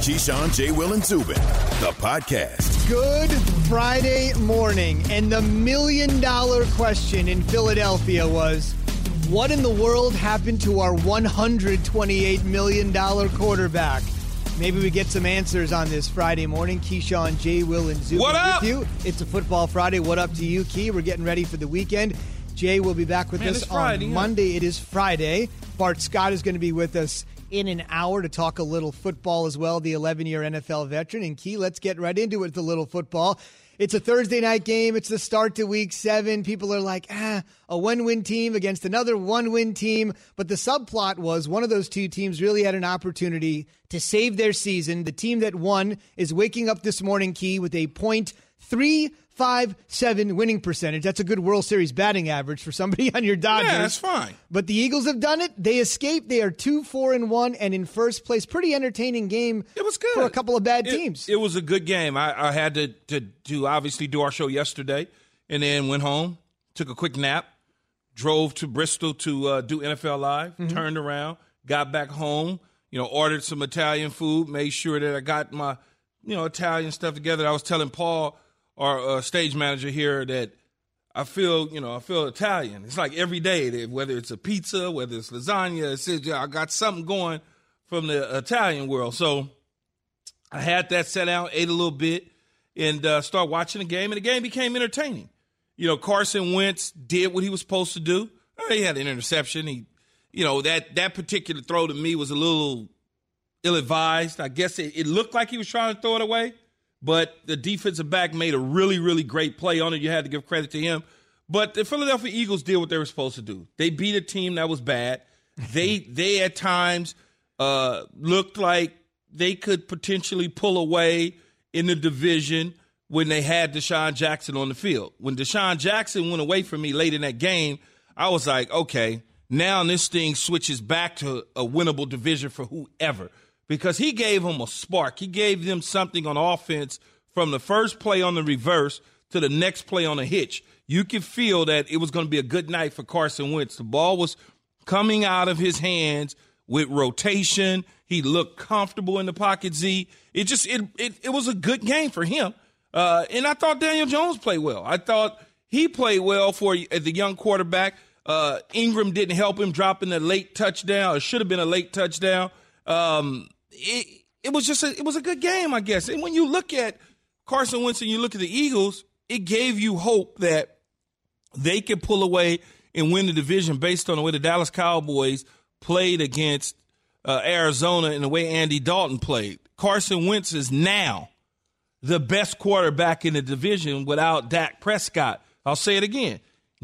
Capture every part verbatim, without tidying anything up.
Keyshawn, J. Will, and Zubin, the podcast. Good Friday morning, and the million-dollar question in Philadelphia was, what in the world happened to our one hundred twenty-eight million dollars quarterback? Maybe we get some answers on this Friday morning. Keyshawn, J. Will, and Zubin what up? with you. It's a Football Friday. What up to you, Key? We're getting ready for the weekend. Jay will be back with Man, us Friday, on yeah. Monday. It is Friday. Bart Scott is going to be with us in an hour to talk a little football as well, the eleven-year N F L veteran. And Key, let's get right into it with a little football. It's a Thursday night game. It's the start to week seven. People are like, ah, a one-win team against another one-win team. But the subplot was one of those two teams really had an opportunity to save their season. The team that won is waking up this morning, Key, with a point three five seven winning percentage. That's a good World Series batting average for somebody on your Dodgers. Yeah, that's fine. But the Eagles have done it. They escaped. They are two, four, and one, and in first place. Pretty entertaining game. It was good for a couple of bad it, teams. It was a good game. I, I had to, to to obviously do our show yesterday, and then went home, took a quick nap, drove to Bristol to uh, do N F L Live, mm-hmm. turned around, got back home. You know, ordered some Italian food, made sure that I got my you know Italian stuff together. I was telling Paul, our uh, stage manager here, that I feel, you know, I feel Italian. It's like every day, that whether it's a pizza, whether it's lasagna, it's, it's, I got something going from the Italian world. So I had that set out, ate a little bit, and uh, started watching the game, and the game became entertaining. You know, Carson Wentz did what he was supposed to do. He had an interception. He, you know, that, that particular throw to me was a little ill-advised. I guess it, it looked like he was trying to throw it away. But the defensive back made a really, really great play on it. You had to give credit to him. But the Philadelphia Eagles did what they were supposed to do. They beat a team that was bad. They, they at times uh, looked like they could potentially pull away in the division when they had Deshaun Jackson on the field. When Deshaun Jackson went away from me late in that game, I was like, okay, now this thing switches back to a winnable division for whoever. Because he gave them a spark. He gave them something on offense from the first play on the reverse to the next play on a hitch. You could feel that it was going to be a good night for Carson Wentz. The ball was coming out of his hands with rotation. He looked comfortable in the pocket, Z. It just it it, it was a good game for him. Uh, and I thought Daniel Jones played well. I thought he played well for the young quarterback. Uh, Ingram didn't help him dropping a late touchdown. It should have been a late touchdown. Um, It, it was just a, it was a good game, I guess. And when you look at Carson Wentz and you look at the Eagles, it gave you hope that they could pull away and win the division based on the way the Dallas Cowboys played against uh, Arizona and the way Andy Dalton played. Carson Wentz is now the best quarterback in the division without Dak Prescott. I'll say it again.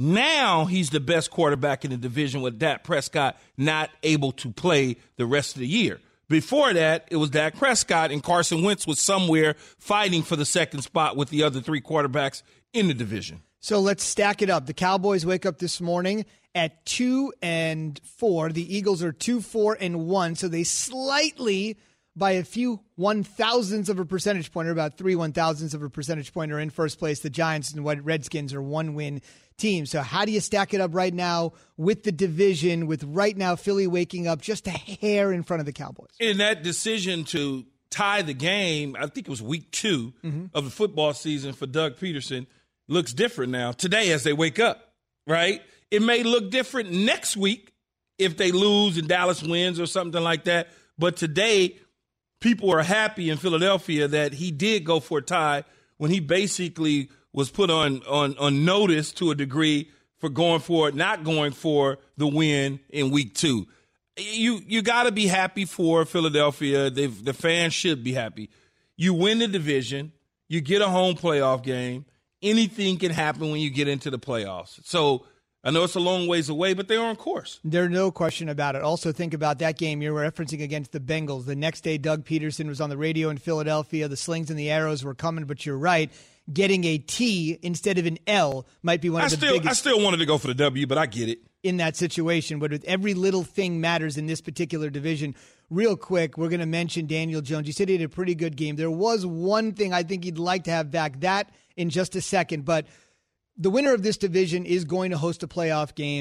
Now he's the best quarterback in the division with Dak Prescott not able to play the rest of the year. Before that, it was Dak Prescott, and Carson Wentz was somewhere fighting for the second spot with the other three quarterbacks in the division. So let's stack it up. The Cowboys wake up this morning at two and four. The Eagles are two, four, and one. So they slightly, by a few one thousandths of a percentage point, or about three one thousandths of a percentage point, are in first place. The Giants and Redskins are one win team. So how do you stack it up right now with the division, with right now Philly waking up just a hair in front of the Cowboys? In that decision to tie the game, I think it was week two mm-hmm. of the football season for Doug Peterson, looks different now today as they wake up, right? It may look different next week if they lose and Dallas wins or something like that. But today, people are happy in Philadelphia that he did go for a tie when he basically was put on, on, on notice to a degree for going for it, not going for the win in week two. You you got to be happy for Philadelphia. They've, the fans should be happy. You win the division. You get a home playoff game. Anything can happen when you get into the playoffs. So I know it's a long ways away, but they're on course. There's no question about it. Also think about that game you're referencing against the Bengals. The next day, Doug Peterson was on the radio in Philadelphia. The slings and the arrows were coming, but you're right. Getting a T instead of an L might be one I of the still, biggest. I still wanted to go for the W, but I get it. In that situation, but with every little thing matters in this particular division. Real quick, we're going to mention Daniel Jones. You said he had a pretty good game. There was one thing I think he'd like to have back. That in just a second, but the winner of this division is going to host a playoff game.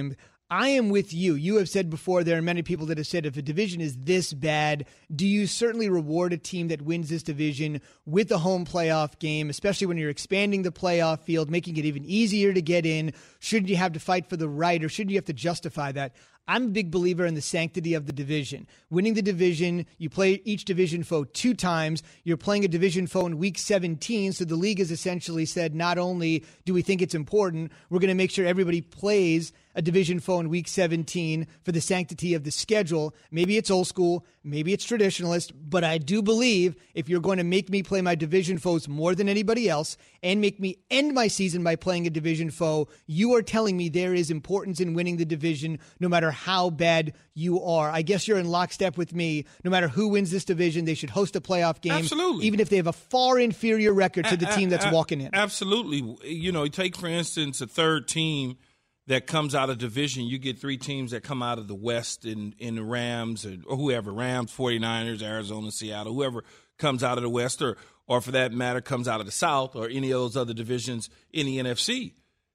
I am with you. You have said before, there are many people that have said if a division is this bad, do you certainly reward a team that wins this division with a home playoff game, especially when you're expanding the playoff field, making it even easier to get in? Shouldn't you have to fight for the right, or shouldn't you have to justify that? I'm a big believer in the sanctity of the division. Winning the division, you play each division foe two times. You're playing a division foe in week seventeen, so the league has essentially said not only do we think it's important, we're going to make sure everybody plays a division foe in week seventeen for the sanctity of the schedule. Maybe it's old school, maybe it's traditionalist, but I do believe if you're going to make me play my division foes more than anybody else and make me end my season by playing a division foe, you are telling me there is importance in winning the division no matter how bad you are. I guess you're in lockstep with me. No matter who wins this division, they should host a playoff game. Absolutely. Even if they have a far inferior record to the team that's walking in. Absolutely. You know, take, for instance, a third team that comes out of division. You get three teams that come out of the West in, in the Rams or, or whoever, Rams, forty-niners, Arizona, Seattle, whoever comes out of the West or, or for that matter, comes out of the South or any of those other divisions in the N F C.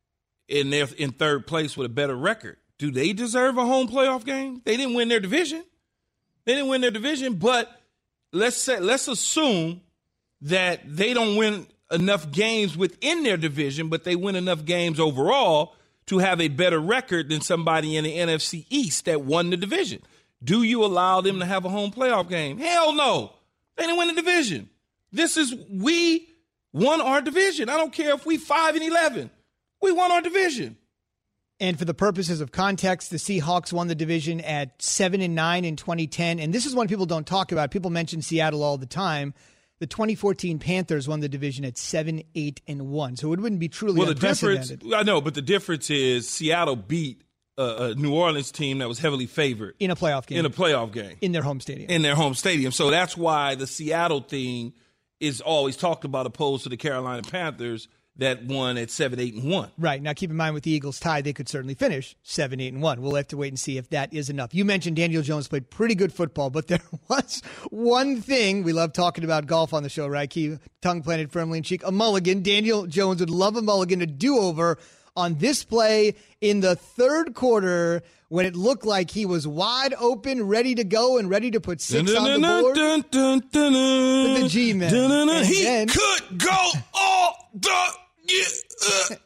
And they're in third place with a better record. Do they deserve a home playoff game? They didn't win their division. They didn't win their division, but let's say, let's assume that they don't win enough games within their division, but they win enough games overall to have a better record than somebody in the N F C East that won the division. Do you allow them to have a home playoff game? Hell no. They didn't win the division. This is, we won our division. I don't care if we five and eleven. We won our division. And for the purposes of context, the Seahawks won the division at seven and nine in twenty ten. And this is one people don't talk about. People mention Seattle all the time. The twenty fourteen Panthers won the division at seven, eight, and one. So it wouldn't be truly well, unprecedented. The difference, I know, but the difference is Seattle beat a, a New Orleans team that was heavily favored. In a playoff game. In a playoff game. In their home stadium. In their home stadium. So that's why the Seattle thing is always talked about opposed to the Carolina Panthers that won at seven, eight, and one. Right. Now, keep in mind, with the Eagles tie, they could certainly finish seven, eight, and one. We'll have to wait and see if that is enough. You mentioned Daniel Jones played pretty good football, but there was one thing. We love talking about golf on the show, right? Keep tongue planted firmly in cheek. A mulligan. Daniel Jones would love a mulligan, a do-over on this play in the third quarter when it looked like he was wide open, ready to go, and ready to put six dun, on the board. Dun, dun, dun, dun, dun, with the G-men. Dun, dun, dun. He then, could go all the Yeah, uh,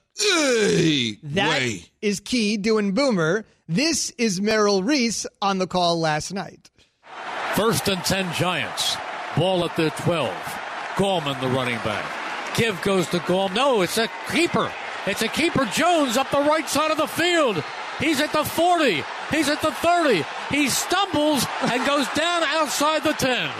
uh, that way. is Key doing Boomer. This is Merrill Reese on the call last night. First and ten Giants. Ball at the twelve. Gallman, the running back. Give goes to Gallman. No, it's a keeper. It's a keeper. Jones up the right side of the field. He's at the forty. He's at the thirty. He stumbles and goes down outside the ten.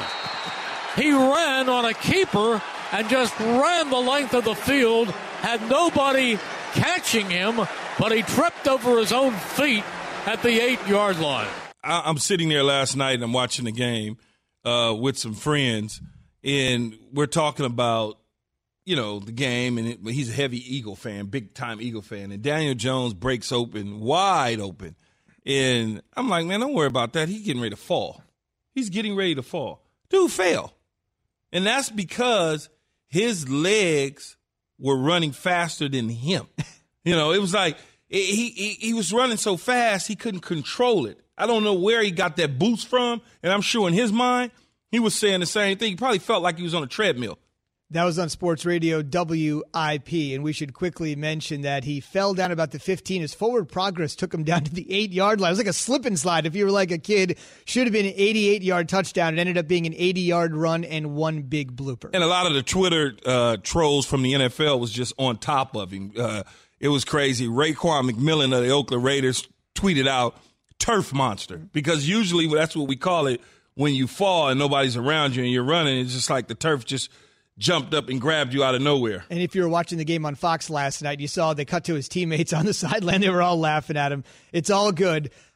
He ran on a keeper and just ran the length of the field, had nobody catching him, but he tripped over his own feet at the eight-yard line. I'm sitting there last night and I'm watching the game uh, with some friends, and we're talking about, you know, the game, and it, he's a heavy Eagle fan, big-time Eagle fan, and Daniel Jones breaks open, wide open, and I'm like, man, don't worry about that. He's getting ready to fall. He's getting ready to fall. Dude fell. And that's because his legs were running faster than him. You know, it was like he, he he was running so fast he couldn't control it. I don't know where he got that boost from, and I'm sure in his mind he was saying the same thing. He probably felt like he was on a treadmill. That was on Sports Radio W I P, and we should quickly mention that he fell down about the fifteen. His forward progress took him down to the eight-yard line. It was like a slip and slide. If you were like a kid, should have been an eighty-eight-yard touchdown. It ended up being an eighty-yard run and one big blooper. And a lot of the Twitter uh, trolls from the N F L was just on top of him. Uh, it was crazy. Raekwon McMillan of the Oakland Raiders tweeted out, turf monster, because usually that's what we call it when you fall and nobody's around you and you're running. It's just like the turf just jumped up and grabbed you out of nowhere. And if you were watching the game on Fox last night, you saw they cut to his teammates on the sideline. They were all laughing at him. It's all good.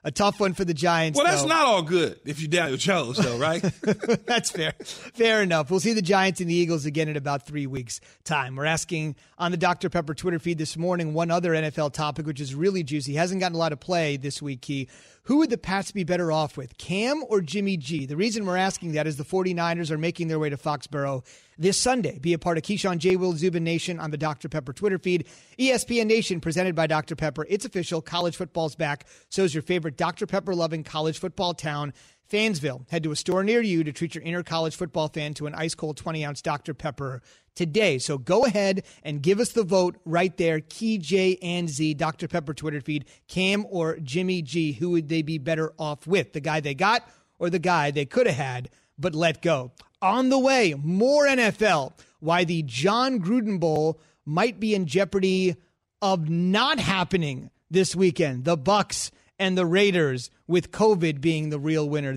A tough one for the Giants. Well, that's though. not all good if you're Daniel Jones, though, right? That's fair. Fair enough. We'll see the Giants and the Eagles again in about three weeks' time. We're asking on the Doctor Pepper Twitter feed this morning one other N F L topic, which is really juicy. Hasn't gotten a lot of play this week, Key. Who would the Pats be better off with, Cam or Jimmy G? The reason we're asking that is the 49ers are making their way to Foxborough this Sunday. Be a part of Keyshawn, J. Will, Zubin Nation on the Doctor Pepper Twitter feed. E S P N Nation presented by Doctor Pepper. It's official. College football's back. So is your favorite Doctor Pepper-loving college football town, Fansville. Head to a store near you to treat your inner college football fan to an ice-cold twenty-ounce Doctor Pepper today. So go ahead and give us the vote right there. Key, J, and Z, Doctor Pepper Twitter feed. Cam or Jimmy G, who would they be better off with? The guy they got or the guy they could have had but let go? On the way, more N F L. Why the John Gruden Bowl might be in jeopardy of not happening this weekend. The Bucs and the Raiders, with COVID being the real winner.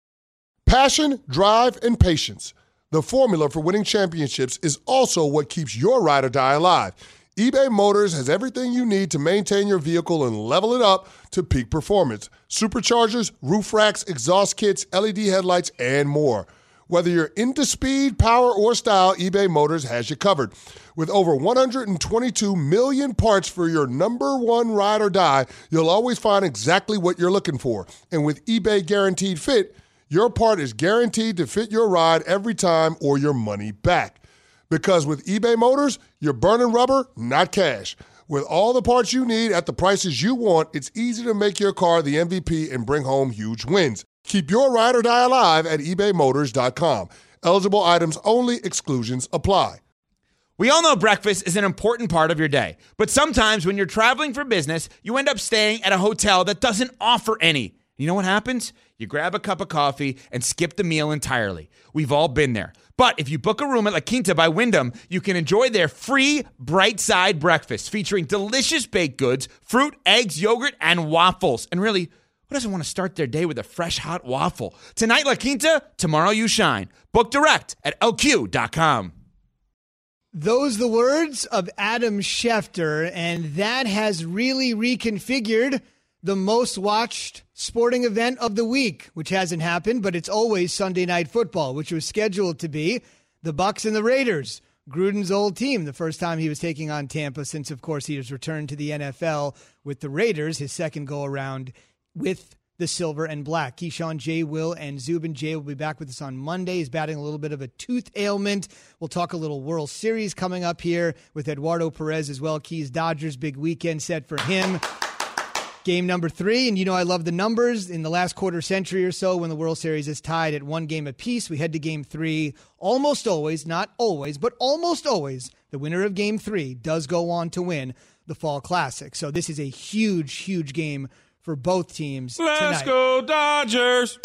Passion, drive, and patience. The formula for winning championships is also what keeps your ride or die alive. eBay Motors has everything you need to maintain your vehicle and level it up to peak performance. Superchargers, roof racks, exhaust kits, L E D headlights, and more. Whether you're into speed, power, or style, eBay Motors has you covered. With over one hundred twenty-two million parts for your number one ride or die, you'll always find exactly what you're looking for. And with eBay Guaranteed Fit, your part is guaranteed to fit your ride every time or your money back. Because with eBay Motors, you're burning rubber, not cash. With all the parts you need at the prices you want, it's easy to make your car the M V P and bring home huge wins. Keep your ride or die alive at ebay motors dot com. Eligible items only. Exclusions apply. We all know breakfast is an important part of your day, but sometimes when you're traveling for business, you end up staying at a hotel that doesn't offer any. You know what happens? You grab a cup of coffee and skip the meal entirely. We've all been there. But if you book a room at La Quinta by Wyndham, you can enjoy their free Bright Side breakfast featuring delicious baked goods, fruit, eggs, yogurt, and waffles. And really, who doesn't want to start their day with a fresh, hot waffle? Tonight, La Quinta, tomorrow you shine. Book direct at L Q dot com. Those the words of Adam Schefter, and that has really reconfigured the most watched sporting event of the week, which hasn't happened, but it's always Sunday Night Football, which was scheduled to be the Bucs and the Raiders, Gruden's old team, the first time he was taking on Tampa since, of course, he has returned to the N F L with the Raiders, his second go-around with the silver and black. Keyshawn, J. Will, and Zubin. Jay will be back with us on Monday. He's battling a little bit of a tooth ailment. We'll talk a little World Series coming up here with Eduardo Perez as well. Keys Dodgers, big weekend set for him. Game number three, and you know I love the numbers. In the last quarter century or so, when the World Series is tied at one game apiece, we head to game three. Almost always, not always, but almost always, the winner of game three does go on to win the Fall Classic. So this is a huge, huge game for both teams Let's tonight. go Dodgers!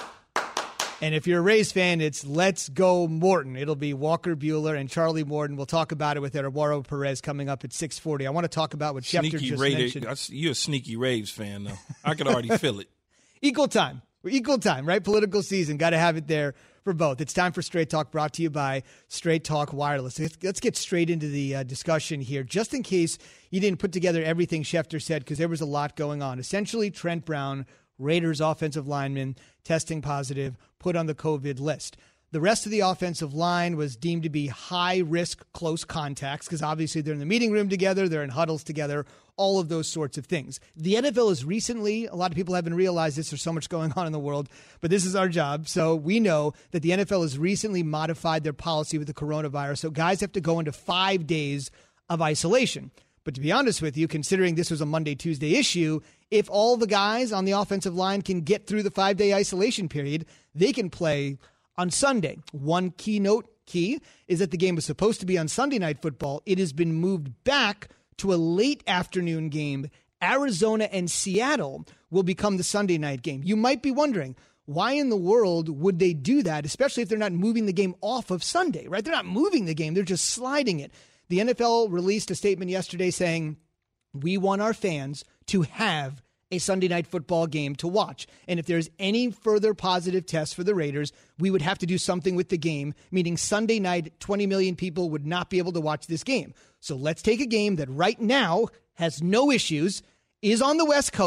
And if you're a Rays fan, it's Let's Go Morton. It'll be Walker Buehler and Charlie Morton. We'll talk about it with Eduardo Perez coming up at six forty. I want to talk about what Schefter Sneaky just Ray, mentioned. you're a sneaky Raves fan, though. I could already feel it. Equal time. Equal time, right? Political season. Got to have it there for both. It's time for Straight Talk, brought to you by Straight Talk Wireless. Let's, let's get straight into the uh, discussion here, just in case you didn't put together everything Schefter said, because there was a lot going on. Essentially, Trent Brown, Raiders offensive lineman, testing positive, put on the COVID list. The rest of the offensive line was deemed to be high-risk close contacts because obviously they're in the meeting room together, they're in huddles together, all of those sorts of things. The N F L is recently, a lot of people haven't realized this, there's so much going on in the world, but this is our job. So we know that the N F L has recently modified their policy with the coronavirus, so guys have to go into five days of isolation. But to be honest with you, considering this was a Monday, Tuesday issue, if all the guys on the offensive line can get through the five-day isolation period, they can play on Sunday. One keynote key is that the game was supposed to be on Sunday Night Football. It has been moved back to a late afternoon game. Arizona and Seattle will become the Sunday night game. You might be wondering, why in the world would they do that, especially if they're not moving the game off of Sunday, right? They're not moving the game. They're just sliding it. The N F L released a statement yesterday saying, we want our fans to have a Sunday Night Football game to watch. And if there's any further positive tests for the Raiders, we would have to do something with the game, meaning Sunday night, twenty million people would not be able to watch this game. So let's take a game that right now has no issues, is on the West Coast,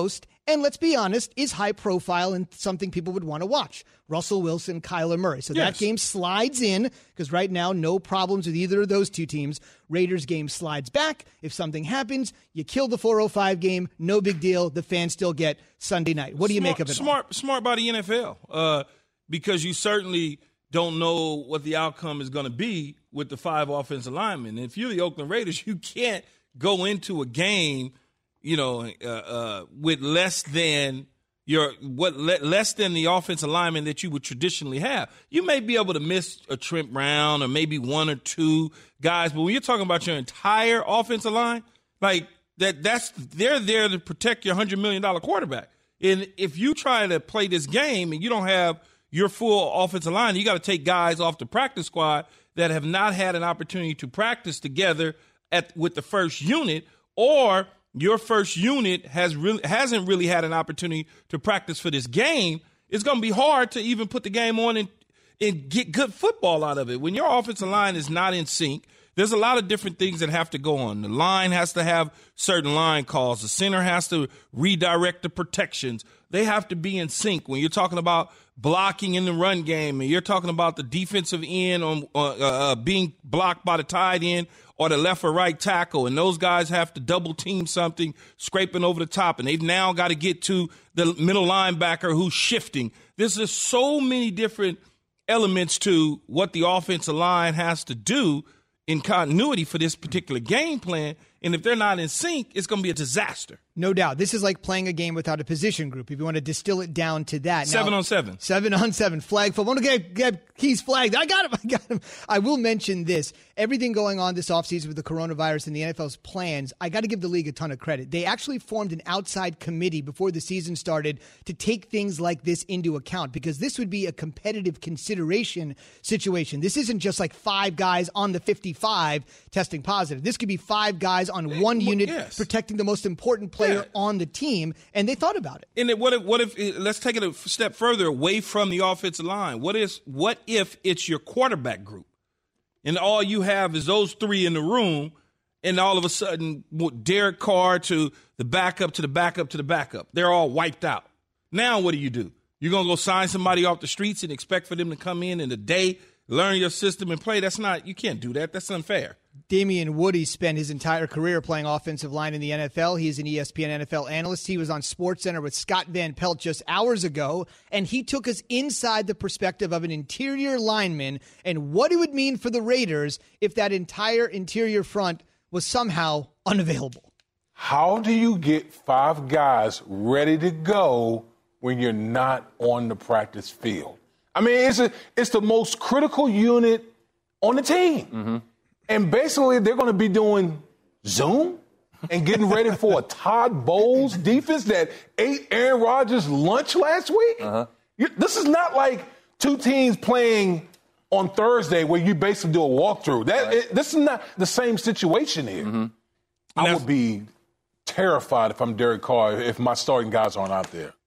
and let's be honest, is high profile and something people would want to watch. Russell Wilson, Kyler Murray. So yes. that game slides in because right now, no problems with either of those two teams. Raiders game slides back. If something happens, you kill the four oh five game. No big deal. The fans still get Sunday night. What do you smart, make of it? Smart, all? smart by the N F L uh, because you certainly don't know what the outcome is going to be with the five offensive linemen. If you're the Oakland Raiders, you can't go into a game, you know, uh, uh, with less than your what le- less than the offensive lineman that you would traditionally have. You may be able to miss a Trent Brown or maybe one or two guys, but when you're talking about your entire offensive line, like that, that's they're there to protect your hundred million dollar quarterback. And if you try to play this game and you don't have your full offensive line, you got to take guys off the practice squad that have not had an opportunity to practice together at with the first unit, or your first unit has really hasn't really had an opportunity to practice for this game. It's going to be hard to even put the game on and, and get good football out of it. When your offensive line is not in sync, there's a lot of different things that have to go on. The line has to have certain line calls. The center has to redirect the protections. They have to be in sync. When you're talking about blocking in the run game and you're talking about the defensive end on uh, uh, being blocked by the tight end or the left or right tackle, and those guys have to double team something, scraping over the top, and they've now got to get to the middle linebacker who's shifting. There's just so many different elements to what the offensive line has to do in continuity for this particular game plan, and if they're not in sync, it's going to be a disaster. No doubt. This is like playing a game without a position group, if you want to distill it down to that. Seven now, on seven. Seven on seven. Flag football. Okay, get Keys flagged. I got him. I got him. I will mention this. Everything going on this offseason with the coronavirus and the N F L's plans, I got to give the league a ton of credit. They actually formed an outside committee before the season started to take things like this into account, because this would be a competitive consideration situation. This isn't just like five guys on the fifty-five testing positive. This could be five guys on one unit yes. protecting the most important player yeah. on the team, and they thought about it. And what if, what if, let's take it a step further away from the offensive line. What is, what if it's your quarterback group, and all you have is those three in the room, and all of a sudden, Derek Carr to the backup to the backup to the backup, they're all wiped out. Now what do you do? You're going to go sign somebody off the streets and expect for them to come in in a day, learn your system, and play? That's not, you can't do that. That's unfair. Damian Woody spent his entire career playing offensive line in the N F L. He's an E S P N N F L analyst. He was on SportsCenter with Scott Van Pelt just hours ago, and he took us inside the perspective of an interior lineman and what it would mean for the Raiders if that entire interior front was somehow unavailable. How do you get five guys ready to go when you're not on the practice field? I mean, it's a, it's the most critical unit on the team. Mm-hmm. And basically, they're going to be doing Zoom and getting ready for a Todd Bowles defense that ate Aaron Rodgers' lunch last week. Uh-huh. You, this is not like two teams playing on Thursday where you basically do a walkthrough. That right. it, this is not the same situation here. Mm-hmm. I would be terrified if I'm Derek Carr if my starting guys aren't out there.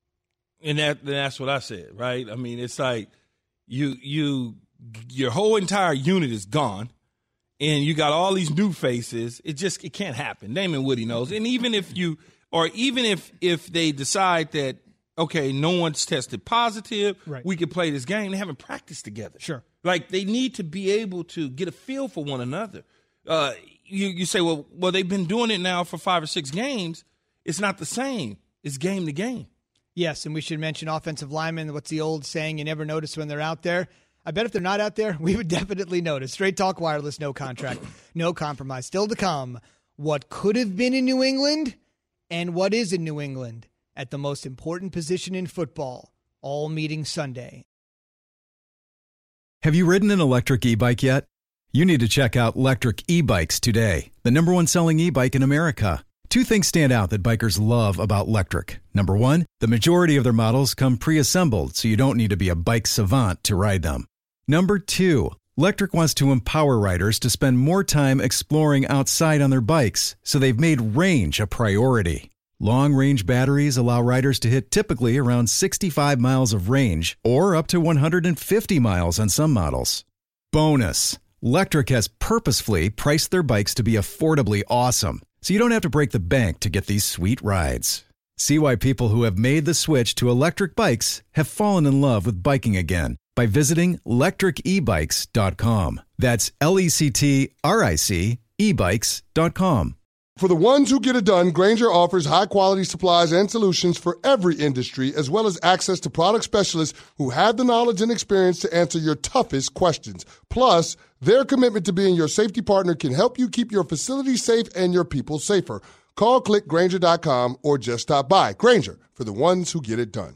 And that that's what I said, right? I mean, it's like you you your whole entire unit is gone. And you got all these new faces. It just it can't happen. Damon Woody knows. And even if you, or even if if they decide that, okay, no one's tested positive, right. we can play this game, they haven't practiced together. Sure. Like, they need to be able to get a feel for one another. Uh, you, you say, well, well, they've been doing it now for five or six games. It's not the same. It's game to game. Yes, and we should mention offensive linemen. What's the old saying? You never notice when they're out there. I bet if they're not out there, we would definitely notice. Straight Talk Wireless, no contract, no compromise. Still to come, what could have been in New England and what is in New England at the most important position in football, all meeting Sunday. Have you ridden an electric e-bike yet? You need to check out Lectric E-Bikes today, the number one selling e-bike in America. Two things stand out that bikers love about Lectric. Number one, the majority of their models come pre-assembled, so you don't need to be a bike savant to ride them. Number two, Lectric wants to empower riders to spend more time exploring outside on their bikes, so they've made range a priority. Long-range batteries allow riders to hit typically around sixty-five miles of range, or up to one hundred fifty miles on some models. Bonus, Lectric has purposefully priced their bikes to be affordably awesome, so you don't have to break the bank to get these sweet rides. See why people who have made the switch to electric bikes have fallen in love with biking again by visiting electric e bikes dot com. That's L E C T R I C e bikes dot com. For the ones who get it done, Grainger offers high-quality supplies and solutions for every industry, as well as access to product specialists who have the knowledge and experience to answer your toughest questions. Plus, their commitment to being your safety partner can help you keep your facility safe and your people safer. Call, click Grainger dot com, or just stop by. Grainger, for the ones who get it done.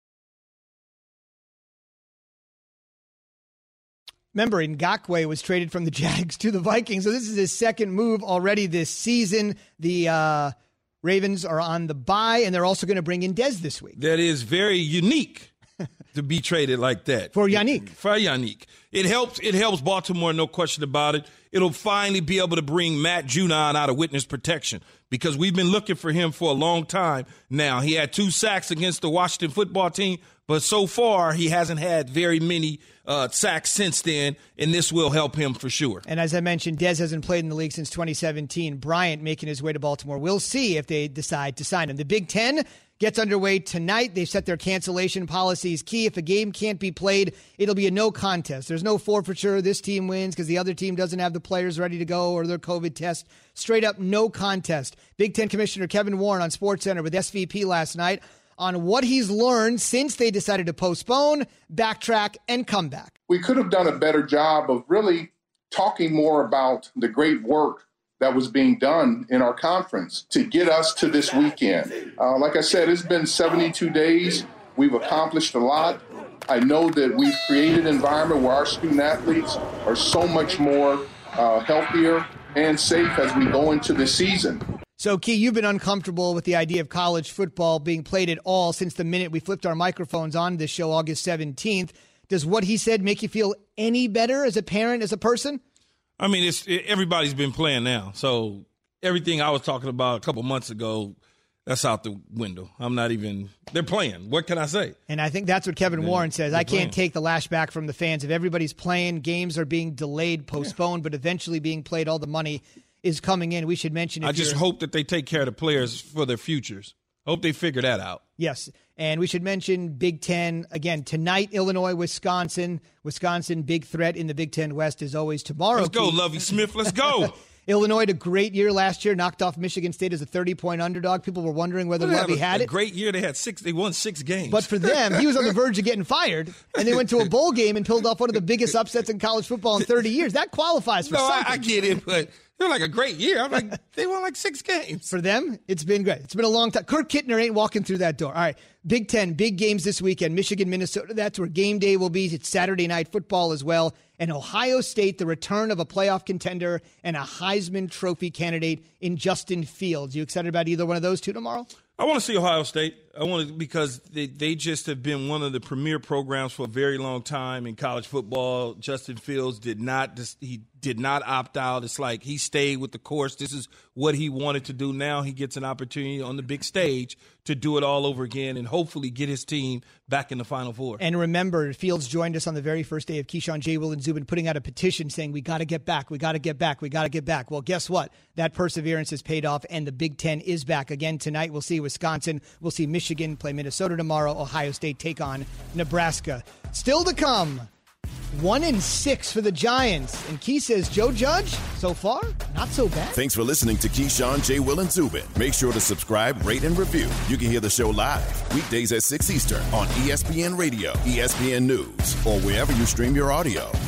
Remember, Ngakoue was traded from the Jags to the Vikings, so this is his second move already this season. The uh, Ravens are on the bye, and they're also going to bring in Dez this week. That is very unique to be traded like that. For Yannick. For Yannick. It helps It helps Baltimore, no question about it. It'll finally be able to bring Matt Judon out of witness protection because we've been looking for him for a long time now. He had two sacks against the Washington football team, but so far he hasn't had very many uh, sacks since then, and this will help him for sure. And as I mentioned, Dez hasn't played in the league since twenty seventeen. Bryant making his way to Baltimore. We'll see if they decide to sign him. The Big Ten gets underway tonight. They've set their cancellation policies key. If a game can't be played, it'll be a no contest. There's no forfeiture. This team wins because the other team doesn't have the players ready to go or their COVID test. Straight up no contest. Big Ten Commissioner Kevin Warren on SportsCenter with S V P last night on what he's learned since they decided to postpone, backtrack, and come back. We could have done a better job of really talking more about the great work that was being done in our conference to get us to this weekend. Uh, like I said, it's been seventy-two days. We've accomplished a lot. I know that we've created an environment where our student athletes are so much more uh, healthier and safe as we go into the season. So, Key, you've been uncomfortable with the idea of college football being played at all since the minute we flipped our microphones on this show August seventeenth. Does what he said make you feel any better as a parent, as a person? I mean, it's it, everybody's been playing now. So everything I was talking about a couple months ago, that's out the window. I'm not even – they're playing. What can I say? And I think that's what Kevin they're, Warren says. I can't playing. take the lashback from the fans. If everybody's playing, games are being delayed, postponed, yeah. but eventually being played, all the money is coming in. We should mention if I just hope that they take care of the players for their futures. Hope they figure that out. Yes. And we should mention Big Ten. Again, tonight, Illinois, Wisconsin. Wisconsin, big threat in the Big Ten West as always tomorrow. Let's go, Keith. Lovie Smith. Let's go. Illinois had a great year last year, knocked off Michigan State as a thirty-point underdog. People were wondering whether well, Lovie a, had a it. Great year. They had six. They won six games. But for them, he was on the verge of getting fired, and they went to a bowl game and pulled off one of the biggest upsets in college football in thirty years. That qualifies for no, something. I, I get it, but they're like a great year. I'm like, they won like six games. For them, it's been great. It's been a long time. Kirk Kittner ain't walking through that door. All right, Big Ten, big games this weekend. Michigan, Minnesota, that's where game day will be. It's Saturday night football as well. And Ohio State, the return of a playoff contender and a Heisman Trophy candidate in Justin Fields. You excited about either one of those two tomorrow? I want to see Ohio State. I want to because they, they just have been one of the premier programs for a very long time in college football. Justin Fields did not he did not opt out. It's like he stayed with the course. This is what he wanted to do. Now he gets an opportunity on the big stage to do it all over again and hopefully get his team back in the Final Four. And remember, Fields joined us on the very first day of Keyshawn, J. Will, and Zubin putting out a petition saying, we got to get back, we got to get back, we got to get back. Well, guess what? That perseverance has paid off, and the Big Ten is back again tonight. We'll see Wisconsin. We'll see Michigan play Minnesota tomorrow. Ohio State take on Nebraska. Still to come. One and six for the Giants. And Key says, Joe Judge, so far, not so bad. Thanks for listening to Keyshawn, J. Will, and Zubin. Make sure to subscribe, rate, and review. You can hear the show live weekdays at six Eastern on E S P N Radio, E S P N News, or wherever you stream your audio.